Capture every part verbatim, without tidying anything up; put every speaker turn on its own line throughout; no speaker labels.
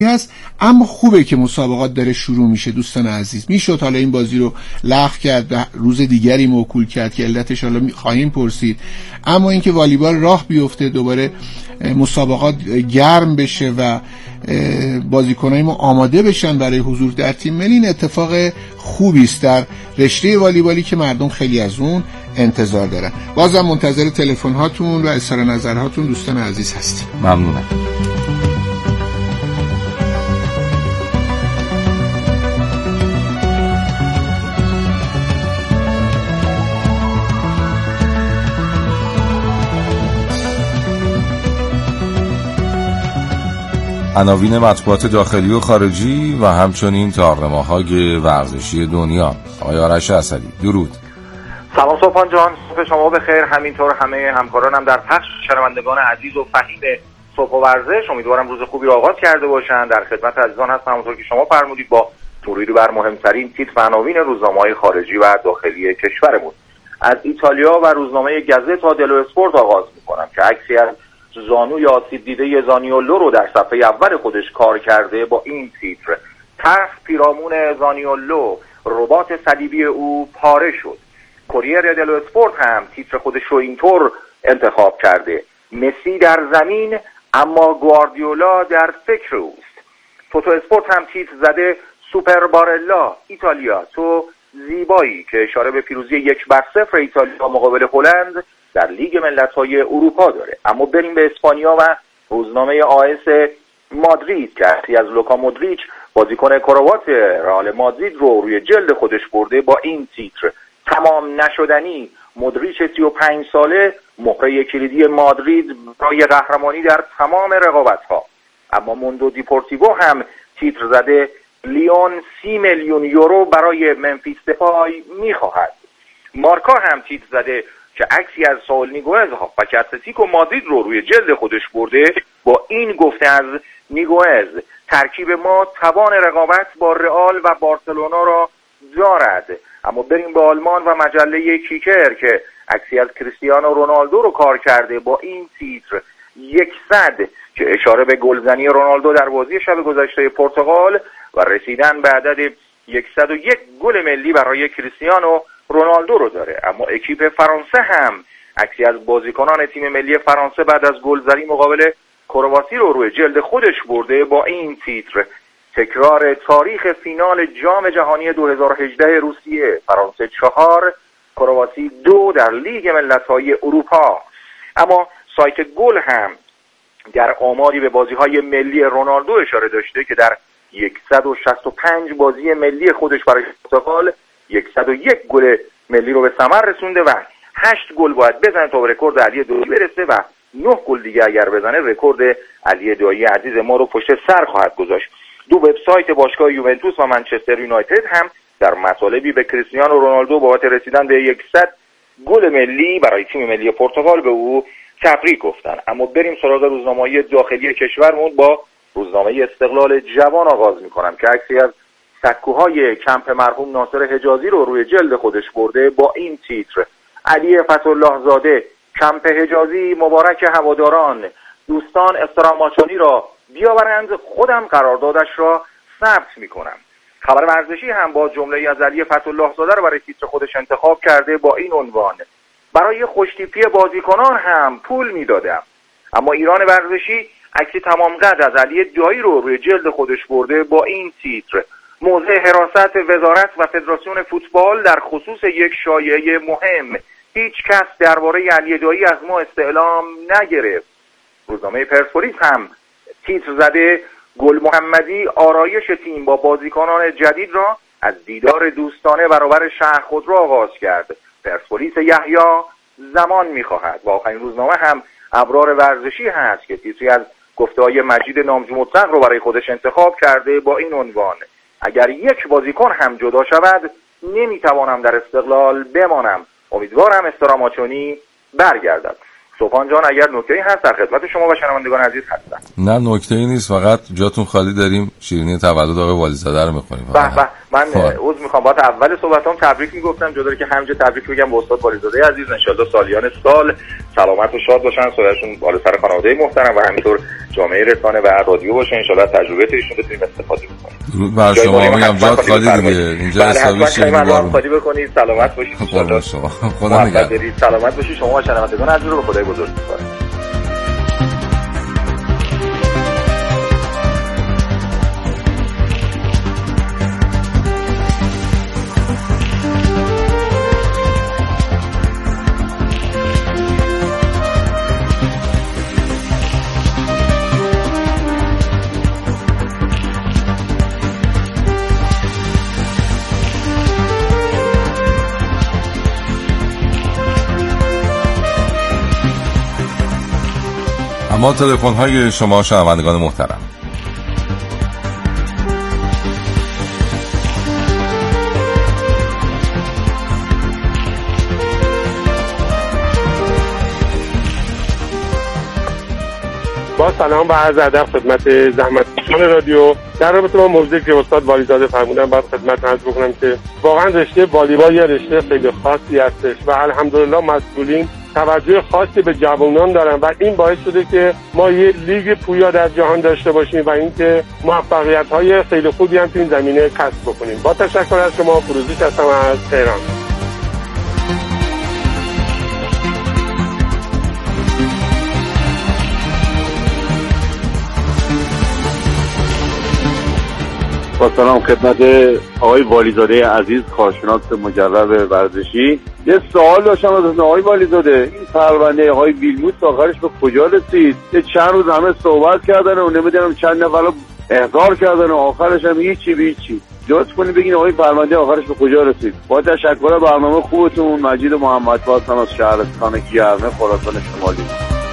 هست. اما خوبه که مسابقات داره شروع میشه دوستان عزیز. میشد حالا این بازی رو لغو کرد و روز دیگری موکول کرد که علتش حالا خواهیم پرسید، اما اینکه والیبال راه بیفته، دوباره مسابقات گرم بشه و بازیکنای ما آماده بشن برای حضور در تیم ملی، این اتفاق خوبی است در رشته والیبالی که مردم خیلی از اون انتظار دارن. بازم منتظر تلفن هاتون و اظهار نظرهاتون دوستان عزیز هستیم.
ممنونم. عناوین مطبوعات داخلی و خارجی و همچنین تارنماهای ورزشی دنیا. آقای آرش اسدی، درود.
سلام سلطان جان، صبح شما بخیر. همینطور همه همکارانم در پخش، شنوندگان عزیز و فهیم صبح و ورزش، امیدوارم روز خوبی رو آغاز کرده باشن. در خدمت عزیزان هستم همونطور که شما فرمودید با مروری بر مهمترین تیتر و عناوین روزنامه‌های خارجی و داخلی کشورمون. از ایتالیا و روزنامه گازتا دلو اسپورت آغاز می‌کنم که عکسی از زانوی آسیب دیده زانیولو رو در صفحه اول خودش کار کرده با این تیتر: طرف پیرامون زانیولو، رباط صلیبی او پاره شد. کوریر دلو اسپورت هم تیتر خودش رو اینطور انتخاب کرده: مسی در زمین اما گواردیولا در فکر اوست. توتو اسپورت هم تیتر زده: سوپر بارلا، ایتالیا تو زیبایی، که اشاره به پیروزی یک بر صفر ایتالیا مقابل هلند در لیگ ملت‌های اروپا داره. اما بریم به اسپانیا و روزنامه آس مادرید که عکسی از لوکا مودریچ، بازیکن کروات رئال مادرید، رو روی جلد خودش برده با این تیتر: تمام نشدنی، مودریچ سی و پنج ساله مهره کلیدی مادرید برای قهرمانی در تمام رقابت‌ها. اما موندو دیپورتیوو هم تیتر زده: لیون سی میلیون یورو برای منفیس دپای می‌خواهد. مارکا هم تیتر زده که عکسی از ساول نیگوئز و که اتلتیکو مادرید رو روی جلد خودش برده با این گفته از نیگوئز: ترکیب ما توان رقابت با رئال و بارسلونا را دارد. اما بریم به آلمان و مجله کیکر که عکسی از کریستیانو رونالدو رو کار کرده با این تیتر: صد، که اشاره به گلزنی رونالدو در بازی شب گذشته پرتغال و رسیدن به عدد صد و یک گل ملی برای کریستیانو رونالدو رو داره. اما اکیپ فرانسه هم عکسی از بازیکنان تیم ملی فرانسه بعد از گلزنی مقابل کرواسی رو روی جلد خودش برده با این تیتر: تکرار تاریخ فینال جام جهانی دو هزار و هجده روسیه، فرانسه چهار کرواسی دو در لیگ ملت‌های اروپا. اما سایت گل هم در آماری به بازی‌های ملی رونالدو اشاره داشته که در صد و شصت و پنج بازی ملی خودش برای پرتغال صد و یک گل ملی رو به ثمر رسونده و هشت گل باید بزنه تا به رکورد علی دایی برسه و نه گل دیگه اگر بزنه رکورد علی دایی عزیز ما رو پشت سر خواهد گذاشت. دو وبسایت باشگاه یوونتوس و منچستر یونایتد هم در مطالبی به کریستیانو رونالدو بابت رسیدن به صد گل ملی برای تیم ملی پرتغال به او تبریک گفتن. اما بریم سراغ روزنامه‌های داخلی کشورمون. با روزنامه استقلال جوان آغاز می‌کنم که عکسی از سکوهای کمپ مرحوم ناصر حجازی رو روی جلد خودش برده با این تیتر: علی فتح‌الله زاده، کمپ حجازی مبارک هواداران، دوستان استراماچونی را بیاورند، خودم قراردادش را ثبت میکنم. خبر ورزشی هم با جمله از علی فتح‌الله زاده رو برای تیتر خودش انتخاب کرده با این عنوان: برای خوشتیپی بازیکنان هم پول میدادم. اما ایران ورزشی عکسی تمام قد از علی دایی رو روی جلد خودش برده با این تیتر: موضع حراست وزارت و فدراسیون فوتبال در خصوص یک شایعه مهم، هیچ کس درباره علی دایی از ما استعلام نگرفت. روزنامه پرسپولیس هم تیتر زده: گل محمدی آرایش تیم با بازیکنان جدید را از دیدار دوستانه برابر شهر خود را آغاز کرد. پرسپولیس یحیی زمان می‌خواهد. و آخرین روزنامه هم ابرار ورزشی هست که تیتری از گفته‌های مجید نامجو مطلق رو برای خودش انتخاب کرده با این عنوان: اگر یک بازیکن هم جدا شود نمیتوانم در استقلال بمانم، امیدوارم استراماچونی برگردد. سوپان جان اگر نکته‌ای هست در خدمت شما و شنوندگان عزیز هستم.
نه نکته‌ای نیست، فقط جاتون خالی داریم. شیرینی تولد آقای والیزاده رو می‌خونیم.
به به من عذر میخوام باید اول صحبتام تبریک میگفتم، جدا که همینجا تبریک بگم به استاد والیزاده عزیز، ان شاءالله سالیان سال سلامت و شاد باشن، سایه‌شون بالا سر خانواده محترم و همینطور جامعه رسانه و رادیو باشه، ان شاءالله تجربه ایشون بتونیم استفاده کنیم.
درود بر شما. میگم جات خالی دیگه اینجا حسابی شده
بارون خالی بکنید، سلامت باشید.
خدا شما خدا نگهدار.
سلامت باشید شما و شنوندگان عزیز رو به خدای بزرگ می‌سپارم.
اما تلفن های شما شنوندگان محترم.
با سلام و عرض ادب خدمت زحمتکشان رادیو. در رابطه با موضوعی که استاد والیزاده فرمودن باید خدمت عرض بکنم که واقعا رشته والیبال یه رشته خیلی خاصی هستش و الحمدلله مسئولین توجه خاصی به جوانان دارن و این باعث شده که ما یه لیگ پویا در جهان داشته باشیم و اینکه موفقیت‌های خیلی خوبی هم تو این زمینه کسب بکنیم. با تشکر از شما. فروزی هستم از تهران.
با سلام خدمت آقای والیزاده عزیز، کارشناس مجرب ورزشی. یه سوال داشتم از آقای والیزاده، این پرونده آقای ویلموت آخرش به کجا رسید؟ یه چند روز همه صحبت کردن و نمیدونم چند نفر احضار کردن و آخرش هم هیچی به هیچی. جز کنی بگین آقای پرونده آخرش به کجا رسید؟ با تشکر برنامه خوبتون. مجید محمد هستم از شهرستان گرمه، خراسان شمالی.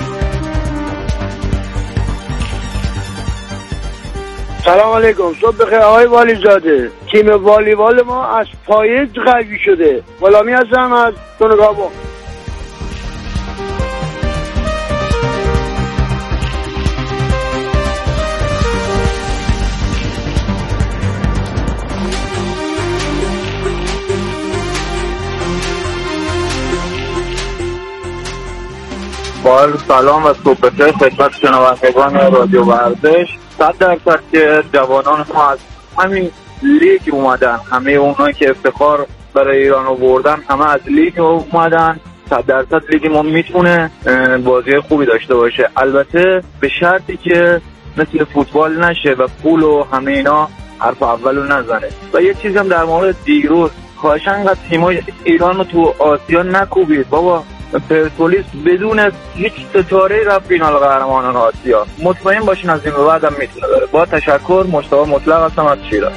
سلام علیکم. صبح بخیر آقای والیزاده. تیم والیبال ما از پایه قوی شده. غلامی هستم از تونگابو.
با سلام و صبح بخیر خدمت شنوندگان رادیو ورزش. صد درصد که جوانان ما از همین لیگ اومدن، همه اونایی که افتخار برای ایران آوردن همه از لیگ اومدن. صد درصد لیگ ما میتونه بازی خوبی داشته باشه، البته به شرطی که مثل فوتبال نشه و پول و همه اینا حرف اولو نزنه. و یه چیز هم در مورد دیروز، خواهشاً انقدر تیمای ایران رو تو آسیا نکوبید بابا. پرسپولیس بدون هیچ ستاره رفت فینال قهرمانان آسیا. مطمئن باشین از این به بعد هم میتونه بره. با تشکر. مجتبی مطلق هستم از شیراز.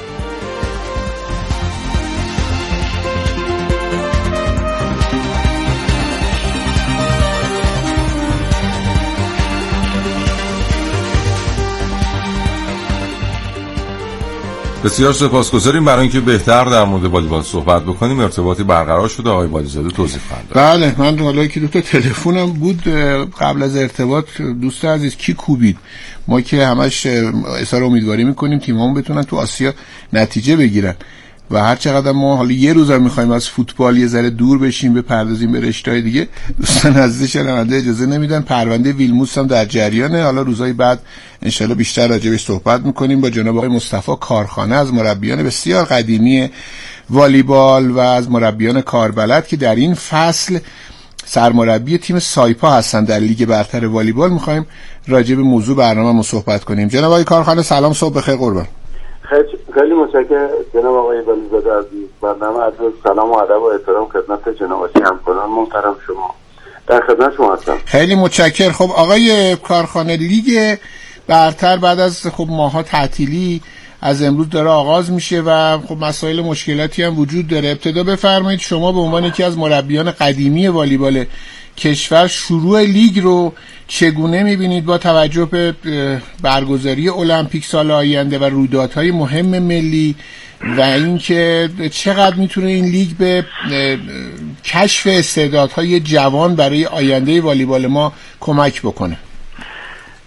بسیار سپاسگزاریم. برای اینکه بهتر در مورد والیبال صحبت بکنیم ارتباطی برقرار شده، آقای والیزاده توضیح خواهند داد.
بله، من حالا که دو تا تلفنم بود قبل از ارتباط، دوست عزیز کی کوبید؟ ما که همش اظهار امیدواری میکنیم تیممون بتونن تو آسیا نتیجه بگیرن و هر چقدر ما حالا یه روز هم میخوایم از فوتبال یه ذره دور بشیم بپردازیم به رشته‌های دیگه، دوستان عزیز شنونده اجازه نمیدن. پرونده ویلموتس هم در جریانه. حالا روزهای بعد انشالله بیشتر راجع بهش صحبت میکنیم با جناب آقای مصطفی کارخانه از مربیان بسیار قدیمی والیبال و از مربیان کاربلد که در این فصل سرمربی تیم سایپا هستن در لیگ برتر والیبال. میخوایم راجع به موضوع برنامه‌مون صحبت کنیم. جناب آقای کارخانه سلام، صبح بخیر. قربان.
خیلی متشکرم جناب آقای والیزاده عزیز. برنامه عرض سلام و ادب و احترام خدمت جناب همکاران محترم شما. در خدمت شما هستم.
خیلی متشکرم. خب آقای کارخانه، لیگ برتر بعد از خب ماها تعطیلی از امروز داره آغاز میشه و خب مسائل مشکلاتی هم وجود داره. ابتدا بفرمایید شما به عنوان یکی از مربیان قدیمی والیبال کشور شروع لیگ رو چگونه میبینید با توجه به برگزاری المپیک سال آینده و رویدادهای مهم ملی و اینکه چقدر میتونه این لیگ به کشف استعدادهای جوان برای آینده والیبال ما کمک بکنه؟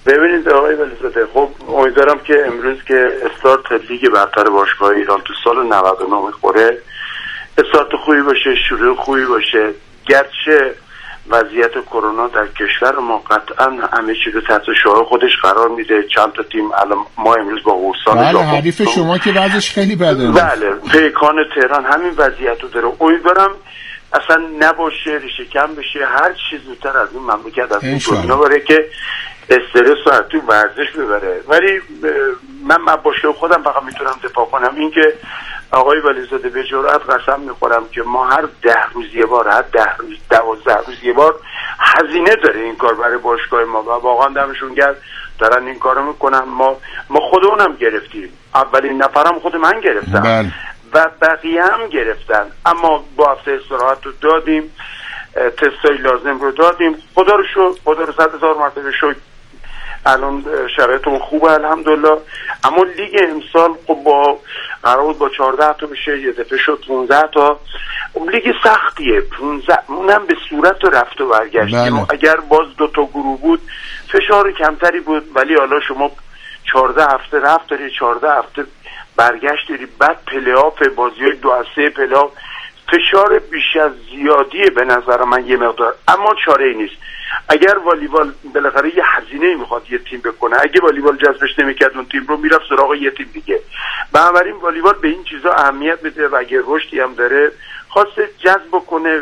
ببینید آقای ولیزاده، خب امیدوارم که امروز که استارت لیگ برتر باشگاه ایران تو سال نود و نه میخوره استارت خوبی باشه، شروع خوبی باشه. گرچه وضعیت کرونا در کشور ما قطعا همه چیز رو تحت شعار خودش قرار میده. چند تا تیم الان ما امروز با هورسان
بله حریف شما که وضعش خیلی بده.
بله پیکان تهران همین وضعیت رو داره. امیدوارم اصلا نباشه، ریشه کم بشه، هر چیز زودتر از این مملکت از این دنیا بره که استرس رو از تو ورزش ببره. ولی من من باشه خودم فقط میتونم دفاع کنم این که آقای ولیزاده به جرأت قسم میخورم که ما هر ده روز یه بار، هر ده روز دوازده روز یه بار هزینه داره این کار برای باشگاه ما و واقعا دمشون گرم دارن این کارو میکنن. ما ما خودمونم گرفتیم، اولین نفرم خود من گرفتم بل. و بقیه هم گرفتن، اما با هفته استراحت رو دادیم، تستای لازم رو دادیم. خدا رو شکر، خدا رو صد هزار مرتبه شکر الان شرایطمون خوبه الحمدلله. اما لیگ امسال خب با قرار بود با چهارده تا بشه، یه دفعه شد پانزده تا. لیگ سختیه، پانزده اونم به صورت رفت و برگشت. اگر باز دو تا گروه بود فشار کمتری بود، ولی حالا شما چهارده هفته رفت داری، چهارده هفته برگشت داری، بعد پلی‌آف، بازی‌های دو از سه پلی‌آف، فشار بیش از زیادیه به نظر من یه مقدار. اما چاره ای نیست. اگر والیبال بالاخره یه هزینه میخواد یه تیم بکنه، اگه والیبال جذبش نمیکرد اون تیم رو میرفت سراغ یه تیم دیگه. بنابراین والیبال به این چیزا اهمیت میده و اگه رشدی هم داره خواسته جذب کنه.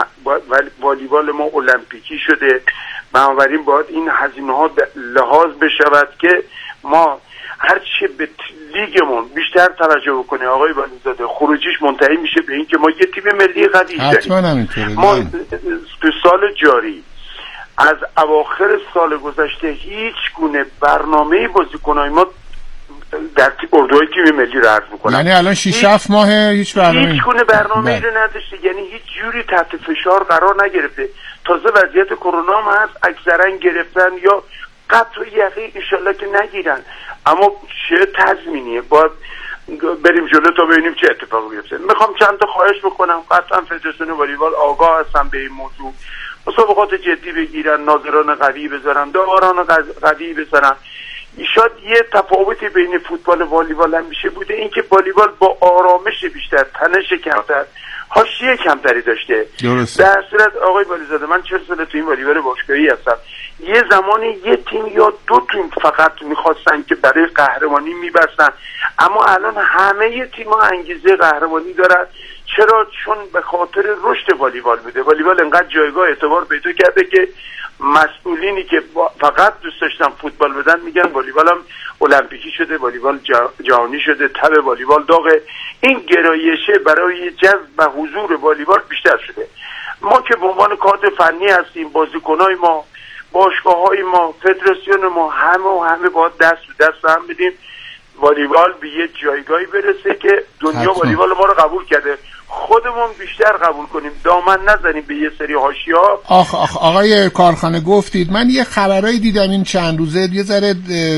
والیبال ما المپیکی شده، بنابراین باید این هزینه ها لحاظ بشود که ما هرچی به لیگمون بیشتر توجه بکنه آقای ولیزاده، خروجیش منتهی میشه به این که ما یه تیم ملی قوی داریم. ما تو سال جاری از اواخر سال گذشته هیچ گونه برنامه بازیکنای ما در اردوهای تیم ملی رو عرض میکنم،
یعنی الان شش هفت ماه هیچ برنامه
هیچ گونه برنامه رو نداشته، یعنی هیچ جوری تحت فشار قرار نگرفته. تازه وضعیت کرونا هم هست، اکثرا گرفتن یا قطع و یقین انشالله که نگیرن. اما چه تضمینیه؟ باید بریم جلو تا ببینیم چه اتفاقی بیفته. میخوام چند تا خواهش بکنم، قطعا فدراسیون والیبال آگاه هستن به این موضوع، مسابقات جدی بگیرن، ناظران قوی بذارن، داوران قوی بذارن. شاید یه تفاوتی بین فوتبال و والیبال هم میشه بوده این که والیبال با آرامش بیشتر، تنش کمتر، حاشیه کمتری داشته. درسته. در صورت آقای ولیزاده من چهل سال تو این والیبال باشگاهی هستم، یه زمانی یه تیم یا دو تیم فقط میخواستن که برای قهرمانی میبستن، اما الان همه تیم‌ها انگیزه قهرمانی دارن. چرا؟ چون به خاطر رشد والیبال بوده. والیبال انقدر جایگاه اعتبار پیدا کرده که مسئولینی که فقط دوست داشتن فوتبال بدن میگن والیبال هم المپیکی شده، والیبال جهانی شده، تب والیبال داغه. این گرایشه برای جذب و حضور والیبال بیشتر شده. ما که به عنوان کادر فنی هستیم، بازیکنای ما، باشگاه‌های ما، فدراسیون ما، همه و همه باید دست به دست هم بدیم والیبال به یه جایگاهی برسه که دنیا والیبال ما رو قبول کرده، خودمون بیشتر قبول کنیم، دامن نزنیم به یه سری حاشیه‌ها.
آخ آخ آقای کارخانه گفتید، من یه خبرایی دیدم این چند روزه، یه ذره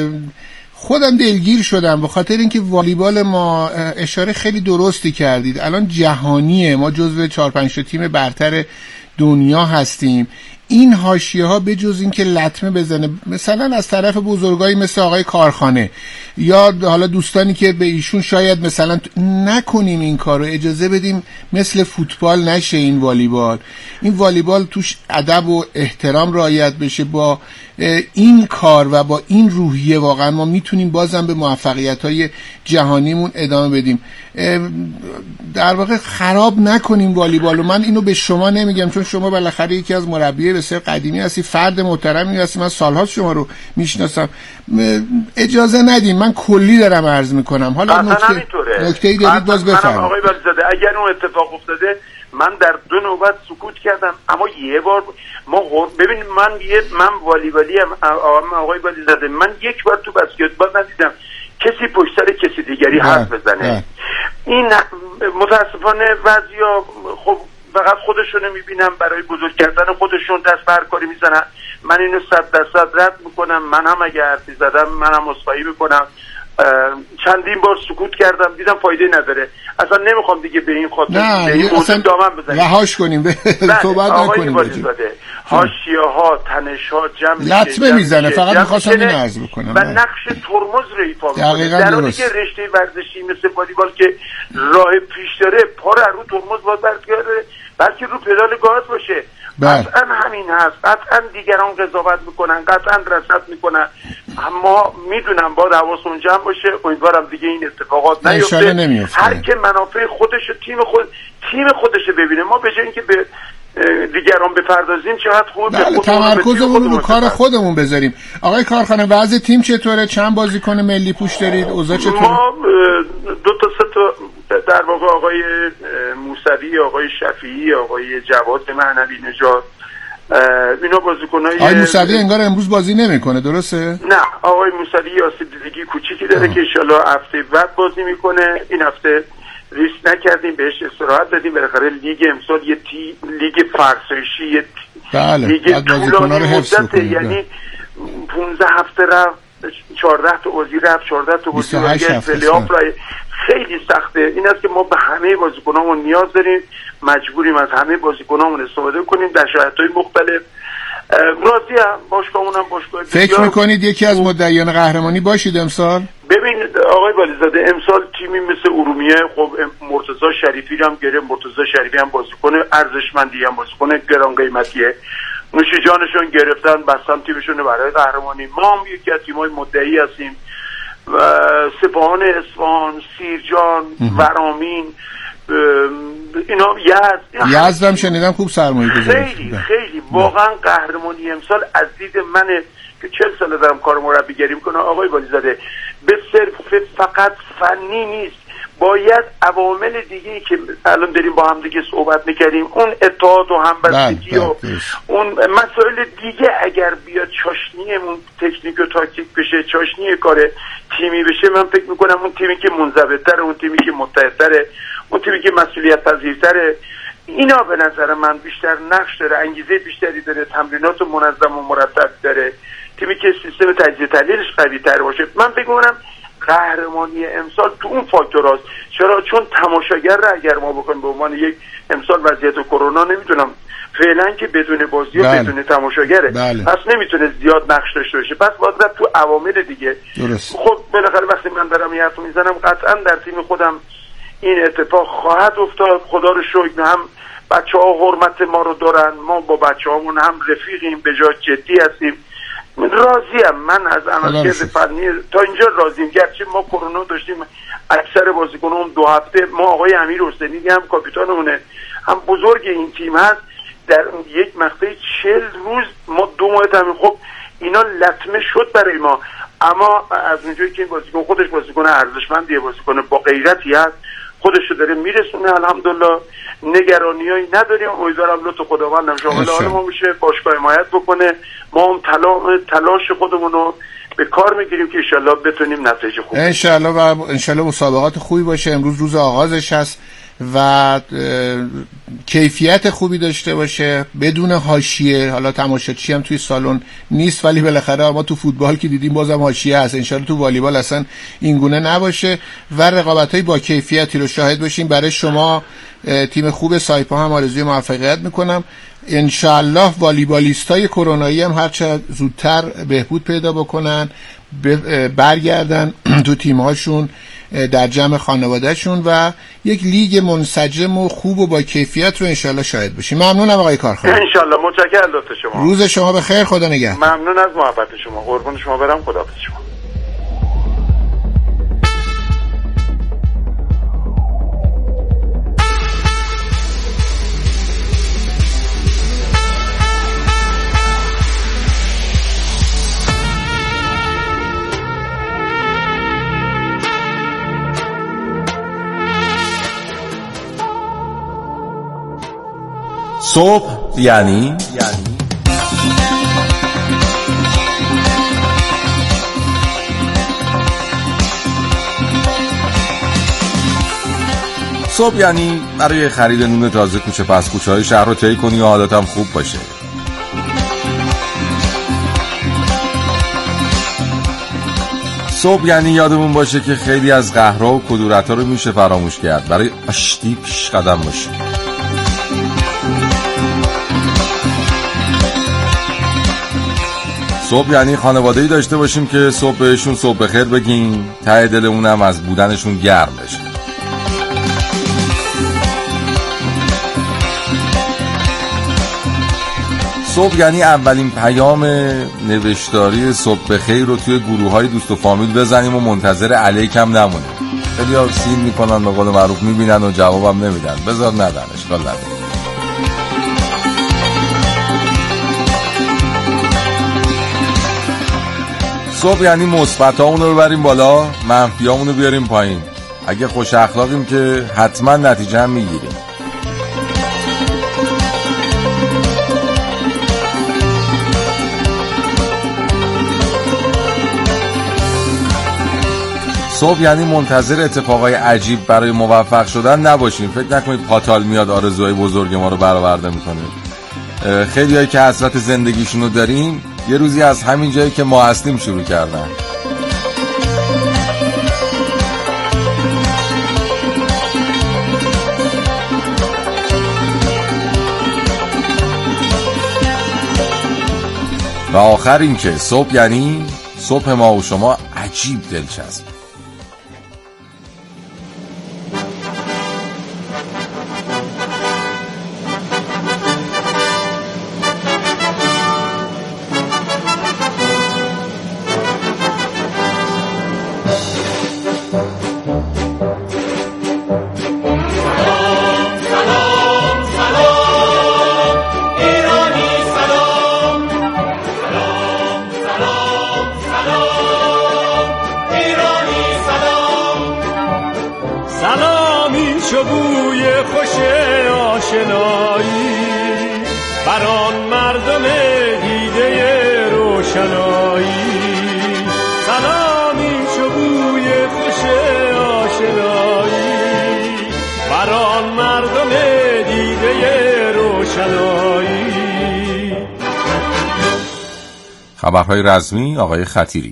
خودم دلگیر شدم به خاطر اینکه والیبال ما، اشاره خیلی درستی کردید، الان جهانیه، ما جزو چهار پنج تیم برتر دنیا هستیم. این حاشیه ها به جز این که لطمه بزنه مثلا از طرف بزرگایی مثل آقای کارخانه یا حالا دوستانی که به ایشون شاید مثلا نکنیم این کار رو، اجازه بدیم مثل فوتبال نشه این والیبال. این والیبال توش ادب و احترام رعایت بشه. با این کار و با این روحیه واقعا ما میتونیم بازم به موفقیت‌های جهانیمون ادامه بدیم. در واقع خراب نکنیم والیبالو. من اینو به شما نمیگم چون شما بالاخره یکی از مربیای بسیار قدیمی هستی، فرد محترمی هستی، من سال‌ها شما رو میشناسم. اجازه ندیم، من کلی دارم عرض میکنم. حالا نکته نکته‌ای دارید باز بفرمایید.
آقای ولیزاده اگر اون اتفاق افتاده من در دو نوبت سکوت کردم، اما یه بار ما ببین من یه من والیبالی ام آقای ولیزاده، من یک بار تو بسکتبال ندیدم کسی پشت سر کسی دیگری حرف بزنه. این متاسفانه بعضیا خب فقط خودشونو میبینم، برای بزرگ کردن خودشون دست بر کاری میزنن. من اینو صد درصد رد میکنم. من هم اگه حرفی زدم منم عذرخواهی میکنم. چندین بار سکوت کردم، دیدم فایده نداره، اصلا نمیخوام دیگه به این خاطر
به
این موضوع دامن بزنیم،
رهاش کنیم، صحبت نکنیم.
حاشیه ها، تنش ها جمع
لطمه میزنه، فقط میخواستم این عرض بکنم
و نقش ترمز رو ایفا میکنه. در حالی که رشته ورزشی مثل والیبال که راه پیش داره، پا رو ترمز باید برگرده بلکه رو پدال گاز باشه. قطعا همین هست، قطعا دیگران قضاوت میکنن، قطعا رصد میکنن، اما میدونم باید حواسون جمع باشه. امیدوارم دیگه این اتفاقات نیفته، هر که منافع خودش تیم خود تیم خودش ببینه. ما به جای اینکه به دیگران بپردازیم چقدر خوب
بله تمرکزمون رو کار خودمون بذاریم. آقای کارخانه وضع تیم چطوره؟ چند بازیکن ملی پوش دارید؟ اوضاع چطوره؟
ما دو تا سه تا در واقع آقای موسوی، آقای شفیعی، آقای جواد معنوی نژاد، اینا بازیکنای.
آقای موسوی انگار امروز بازی نمیکنه، درسته؟
نه، آقای موسوی آسیب دیدگی کوچیکی داره که ان شاءالله هفته بعد بازی میکنه. این هفته ریسک نکردیم، بهش استراحت دادیم. بالاخره لیگ امسال یه تی لیگ فرسایشی، یه
بله
لیگ طولانی مدت، یعنی پانزده هفته رفت، چهارده تا بازی رفت، چهارده تا بازی برگشت، پلی‌آف را خیلی سخته. این است که ما به همه بازیکنامون نیاز داریم، مجبوریم از همه بازیکنامون استفاده کنیم در شرایط‌های مختلف. راضی هم باشگاهمون هم باشگاه
فکر میکنید یکی از مدعیان قهرمانی باشید امسال؟
ببینید آقای والیزاده، امسال تیمی مثل ارومیه، خب مرتضی شریفی هم گرفت، مرتضی شریفی هم بازیکن ارزشمندی، هم بازیکن گران قیمتیه، نوش جانشون گرفتن، بستن تیمشون برای قهرمانی. ما هم یکی از تیم‌های مدعی هستیم و سپاهان اصفهان، سیرجان، ورامین، اینا یزد
یزد هم شنیدم خوب سرمایه گذاری
خیلی خیلی واقعا قهرمانی امسال از دید من که چهل سال دارم کار مربیگری میکنم آقای والیزاده، به صرف فقط فنی نیست، باید عوامل دیگه که الان داریم با هم دیگه صحبت میکردیم، اون اتحاد و همبستگی و اون مسائل دیگه اگر بیاد چاشنیمون تکنیک و تاکتیک بشه، چاشنی کار تیمی بشه، من فکر میکنم اون تیمی که منضبط‌تره، اون تیمی که متحدتره، اون تیمی که مسئولیت پذیرتره، اینا به نظر من بیشتر نقش داره، انگیزه بیشتری داره، تمرینات منظم و مرتب داره، تیمی که سیستم تجزیه تحلیلش قوی تر باشه. من فکر میکنم قهرمانی امسال تو اون فاکتوراست. چرا؟ چون تماشاگر را اگر ما بکنیم به عنوان یک امسال وضعیت کرونا، نمیدونم فعلا که بدون بازی و بله. بدون تماشاگره، بله. پس نمیتونه زیاد نقش داشته باشه، پس باید رفت تو عوامل دیگه.
درست.
خب بالاخره وقتی من دارم این حرفو میزنم، قطعا در تیم خودم این اتفاق خواهد افتاد. خدا رو شکر هم بچه‌ها حرمت ما رو دارن، ما با بچه‌هامون هم رفیقیم، به جای جدی هستیم. راضیم، من از عملکرد فنی تا اینجا راضیم. گرچه ما کرونا داشتیم، اکثر بازیکنان دو هفته، ما آقای امیر حسینی هم کاپیتانمونه، هم بزرگ این تیم هست، در یک مقطع چهل روز ما دو ماه تمرین، خب اینا لطمه شد برای ما، اما از اونجایی که این بازیکن خودش بازیکن ارزشمندیه، بازیکن با غیرتی هست، خودش رو داره میرسونه، الحمدلله نگرانیایی نداریم. امیدوارم لطف خداوند هم شامل حال ما میشه، باشگاه حمایت بکنه، ما هم تلا... تلاش خودمون رو به کار میگیریم که انشالله بتونیم نتیجه خوب
انشالله و انشالله مسابقات خوبی باشه. امروز روز آغازش هست و کیفیت خوبی داشته باشه بدون حاشیه. حالا تماشاچی هم توی سالن نیست، ولی بالاخره ما تو فوتبال که دیدیم بازم حاشیه هست. انشالله تو والیبال اصلا این گونه نباشه و رقابت‌های با کیفیتی رو شاهد باشیم. برای شما تیم خوب سایپا هم آرزوی موفقیت میکنم. انشالله والیبالیستای کرونایی هم هر چه زودتر بهبود پیدا بکنن، برگردن تو تیم‌هاشون، در جمع خانوادهشون و یک لیگ منسجم و خوب و با کیفیت رو انشالله شاهد باشیم. ممنونم آقای کارخانه.
انشالله. متشکرم لطف شما.
روز شما بخیر. خدا نگهدار.
ممنون از محبت شما. قربون شما برم. خداحافظ شما.
صبح یعنی صبح یعنی برای خرید نون تازه کوچه پس کوچه های شهر رو طی کنی و حالتم خوب باشه. صبح یعنی یادمون باشه که خیلی از قهرها و کدورت‌ها رو میشه فراموش کرد، برای آشتی پیش قدم باشیم. صبح یعنی خانواده‌ای داشته باشیم که صبح بهشون صبح بخیر بگیم، ته دلمونم از بودنشون گرم بشه. صبح یعنی اولین پیام نوشتاری صبح بخیر رو توی گروه‌های دوست و فامیل بزنیم و منتظر علیکم نمونیم. خیلی‌ها سین میکنن به قول معروف، میبینن و جوابم نمیدن، بذار ندن، اشکال نداره. صبح یعنی مثبتامون رو ببریم بالا، منفیامون رو بیاریم پایین. اگه خوش اخلاقیم که حتما نتیجه هم میگیریم. صبح یعنی منتظر اتفاقای عجیب برای موفق شدن نباشیم. فکر نکنید پاتال میاد آرزوهای بزرگ ما رو برآورده میکنه. خیلی هایی که حسرت زندگیشون رو داریم یه روزی از همین جایی که ما هستیم شروع کردن. و آخر این که صبح یعنی صبح ما و شما عجیب دلچسب. خبرهای رسمی آقای خطیری.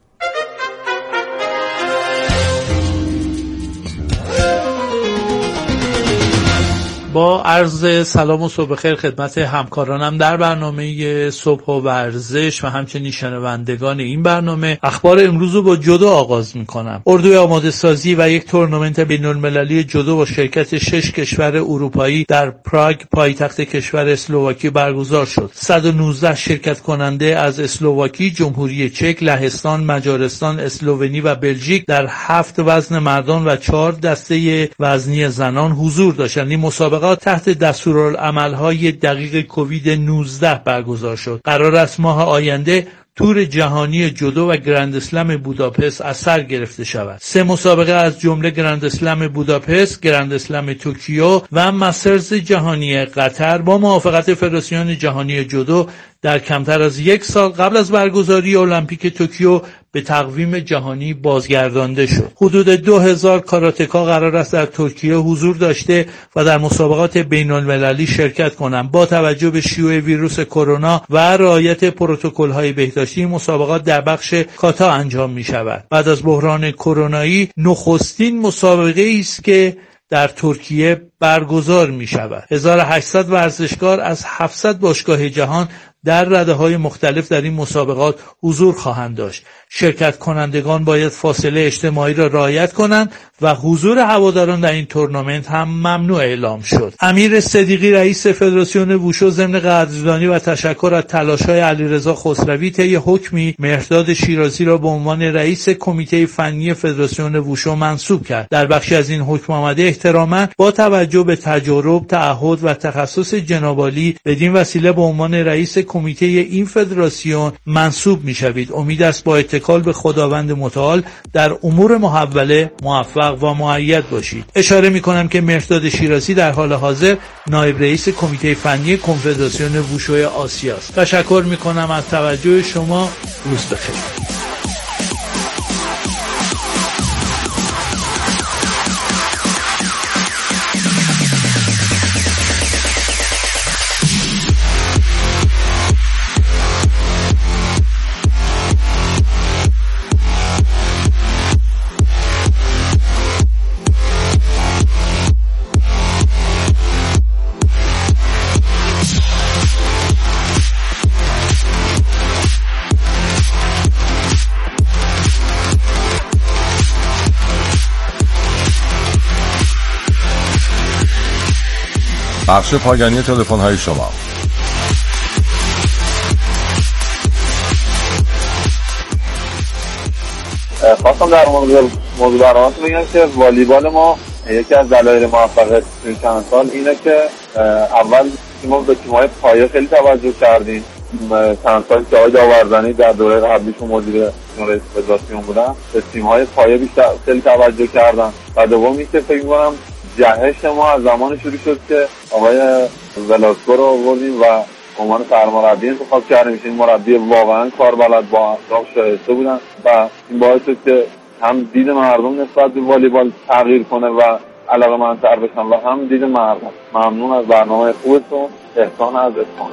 با عرض سلام و صبح خیر خدمت همکارانم در برنامه صبح و ورزش و همچنین شنوندگان این برنامه. اخبار امروز رو با جودو آغاز میکنم. اردوی آماده سازی و یک تورنمنت بین المللی جودو با شرکت شش کشور اروپایی در پراگ پایتخت کشور اسلواکی برگزار شد. صد و نوزده شرکت کننده از اسلواکی، جمهوری چک، لهستان، مجارستان، اسلوونی و بلژیک در هفت وزن مردان و چهار دسته وزنی زنان حضور داشتند. این مسابقه تحت دستورالعمل‌های دقیق کووید نوزده برگزار شد. قرار است ماه آینده تور جهانی جودو و گرند اسلم بوداپست از سر گرفته شود. سه مسابقه از جمله گرند اسلم بوداپست، گرند اسلم توکیو و مسترز جهانی قطر با موافقت فدراسیون جهانی جودو در کمتر از یک سال قبل از برگزاری المپیک توکیو به تقویم جهانی بازگردانده شد. حدود دو هزار کاراتکا قرار است در ترکیه حضور داشته و در مسابقات بین المللی شرکت کنند. با توجه به شیوع ویروس کرونا و رعایت پروتکل‌های بهداشتی، مسابقات در بخش کاتا انجام می شود. بعد از بحران کرونایی نخستین مسابقه است که در ترکیه برگزار می شود. هزار و هشتصد ورزشکار از هفتصد باشگاه جهان در رده‌های مختلف در این مسابقات حضور خواهند داشت. شرکت کنندگان باید فاصله اجتماعی را رعایت کنند و حضور هواداران در این تورنمنت هم ممنوع اعلام شد. امیر صدیقی رئیس فدراسیون ووشو ضمن قدردانی و تشکر از تلاش‌های علیرضا خسروی طی حکمی مهرداد شیرازی را به عنوان رئیس کمیته فنی فدراسیون ووشو منصوب کرد. در بخشی از این حکم آمده احتراما با توجه به تجارب، تعهد و تخصص جناب عالی بدین وسیله به عنوان رئیس کمیته این فدراسیون منصوب می‌شوید. امید است با اتکال به خداوند متعال در امور محوله موفق و مؤید باشید. اشاره می‌کنم که مهرداد شیرازی در حال حاضر نایب رئیس کمیته فنی کنفدراسیون ووشوی آسیا است. تشکر می‌کنم از توجه شما. روز بخیر.
بخش پایانی تلفن های شما.
خواستم در مورد موضوع برنامه‌تون بگم که والیبال ما یکی از دلایل موفقیت این چند سال اینه که اول ما به تیم‌های پایه خیلی توجه کردیم. چند سالی که آقای داورزنی در دوره قبلیشون مدیر رئیس فدراسیون بودن به تیم‌های پایه بیشتر خیلی توجه کردن. و دومی که فکر می‌کنم جهش ما از زمان شروع شد که آقای ولاسکو رو آوردیم و عنوان سرمربی انتخاب کردیم. این مربی واقعا کاربلد با اخلاق شایسته بودن و این باعث شد که هم دید مردم نسبت به والیبال تغییر کنه و علاقه‌مندتر بشن و هم دید مردم. ممنون از برنامه خوبتون. احسان از اصفهان.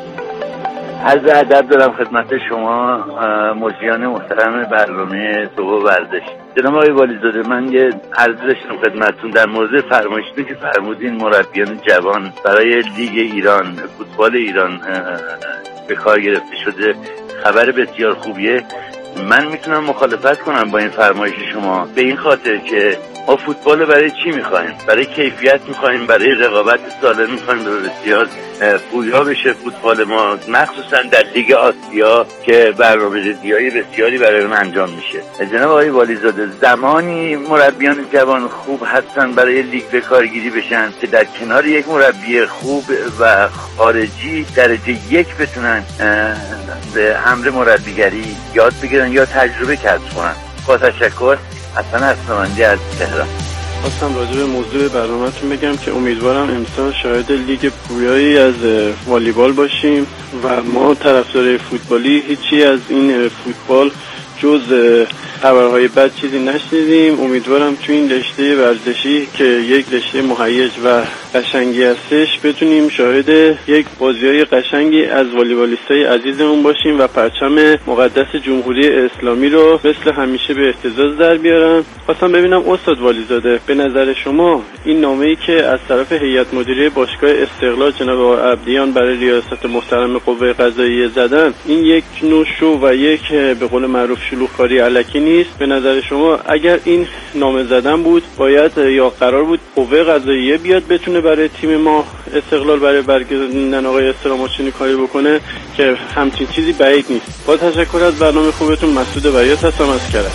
عرض ادب دارم خدمت شما مجریان محترم برنامه صبح ورزش. جناب آقای والیزاده، من یه عرض داشتم خدمتتون در مورد فرمایشی که فرمودین مربیان جوان برای لیگ ایران، فوتبال ایران به کار گرفته شده. خبر بسیار خوبیه. من میتونم مخالفت کنم با این فرمایش شما به این خاطر که ما فوتبال برای چی میخوایم؟ برای کیفیت میخوایم، برای رقابت سالم میخوایم به بسیار پویا بشه فوتبال ما، مخصوصا در لیگ آسیا که برنامه‌ریزی‌های بسیاری برای اون انجام میشه. جناب آقای والیزاده، زمانی مربیان جوان خوب هستن برای لیگ به کارگیری بشن که در کنار یک مربی خوب و خارجی درجه یک بتونن به امر مربیگری یاد بگیرن یا تجربه کسب کنن. با تشکر. حسن اسماندی از تهران.
خواستم راجع به موضوع برنامه‌تون بگم که امیدوارم امسال شاهد لیگ پویایی از والیبال باشیم و ما طرفدار فوتبالی هیچی از این فوتبال جز خبرهای بد چیزی نشنیدیم. امیدوارم تو این رشته ورزشی که یک رشته مهیج و قشنگی هستش بتونیم شاهد یک بازی‌های قشنگی از والیبالیستای عزیزمون باشیم و پرچم مقدس جمهوری اسلامی رو مثل همیشه به اهتزاز در بیارن. خواستم ببینم استاد والیزاده، به نظر شما این نامه‌ای که از طرف هیئت مدیره باشگاه استقلال جناب عبدیان برای ریاست محترم قوه قضاییه زدن، این یک نوع شو و یک به قول معروف شلوغ‌کاری الکی نیست؟ به نظر شما اگر این نامه زدن بود باید یا قرار بود قوه قضاییه بیاد بتونه برای تیم ما استقلال برای برگزیدن آقای استراماچونی کاری بکنه که همچین چیزی بعید نیست. با تشکر از برنامه خوبتون. مسعود بیات هستم از کرج.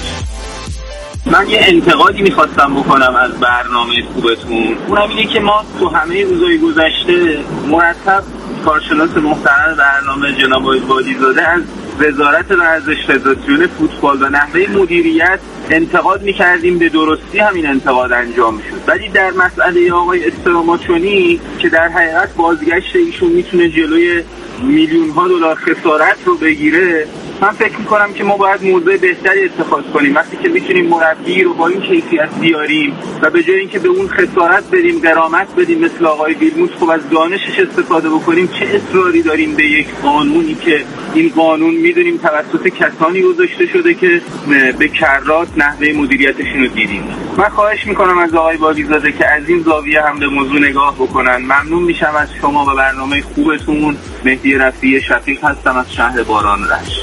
من یه انتقادی میخواستم بکنم از برنامه خوبتون. اونم اینه که ما تو همه روزهای گذشته مرتب کارشناس محترم برنامه جناب والیزاده از وزارت ورزش، فدراسیون فوتبال و نحوه مدیریت انتقاد میکردیم. به درستی همین انتقاد انجام میشد، ولی در مسئله آقای استراماچونی که در حقیقت بازگشت ایشون میتونه جلوی میلیون ها دلار خسارت رو بگیره، من فکر میکنم که ما باید موضوع بهتری اتخاذ کنیم. وقتی که میتونیم مربی رو با این کیفیت بیاریم و به جای اینکه به اون خسارت بدیم درآمد بدیم مثل آقای ویلموت، خب از دانشش استفاده بکنیم. چه اصراری داریم به یک قانونی که این قانون میدونیم توسط کسانی گذاشته شده که به کرات نحوه مدیریتشون رو دیدیم. من خواهش میکنم از آقای والیزاده که از این زاویه هم به موضوع نگاه بکنن. ممنون میشم از شما و برنامه خوبتون. مهدی رفیعی شفیق هستم از شهر باران رشت.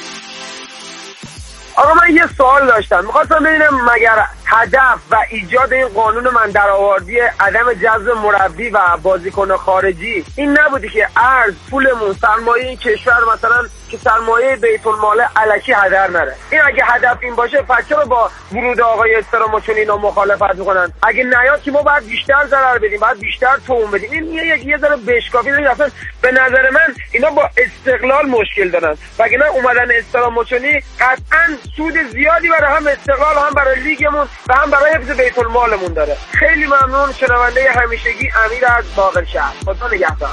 آقا من یه سوال داشتم، میخواستم ببینم مگر هدف و ایجاد این قانون من درآوردی عدم جذب مربی و بازیکن خارجی این نبودی که ارز پولمون سرمایه این کشور مثلا که سرمایه بیت المال الکی هدر نره؟ این اگه هدف این باشه پس چرا با ورود آقای استراماچونی اینا مخالفت میکنن؟ اگه نیاد که ما باید بیشتر ضرر بدیم، باید بیشتر توم بدیم. این یه یه ذره بشکافی داریم. اصلا به نظر من اینا با استقلال مشکل دارن، وگرنه اومدن استراماچونی قطعا سود زیادی برای هم استقلال هم برای لیگمون و هم برای حفظ بیت المالمون داره. خیلی ممنون. شنونده همیشگی امیر از باقرشهر. خدا نگهدار.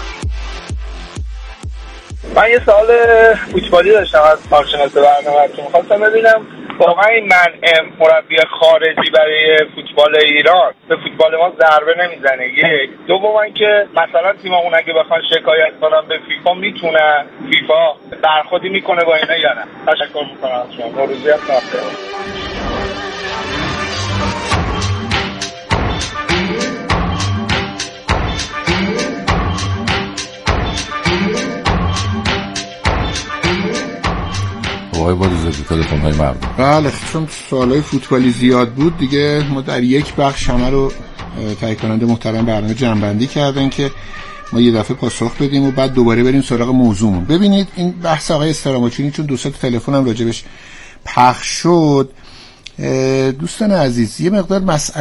من یه سوال فوتبالی داشتم از کارشناس برنامه‌تون. خواستم ببینم واقعا این منع مربی خارجی برای فوتبال ایران به فوتبال ما ضربه نمیزنه؟ یک. دوم که مثلا تیممون اگه بخوان شکایت کنن به فیفا میتونن، فیفا برخوردی میکنه با اینا یا نه؟ تشکر میکنم از شما. نوروزی هم ناصر.
آقای والیزاده تلفن های مردم.
بله، چون سوالای فوتبالی زیاد بود دیگه ما در یک بخش همه رو تهیه کننده محترم برنامه جنبندی کردن که ما یه دفعه پاسخ بدیم و بعد دوباره بریم سراغ موضوعمون. ببینید این بحث آقای استراماچینی چون دو سه تا تلفنم راجبش پخش شد، دوستان عزیز یه مقدار مسئله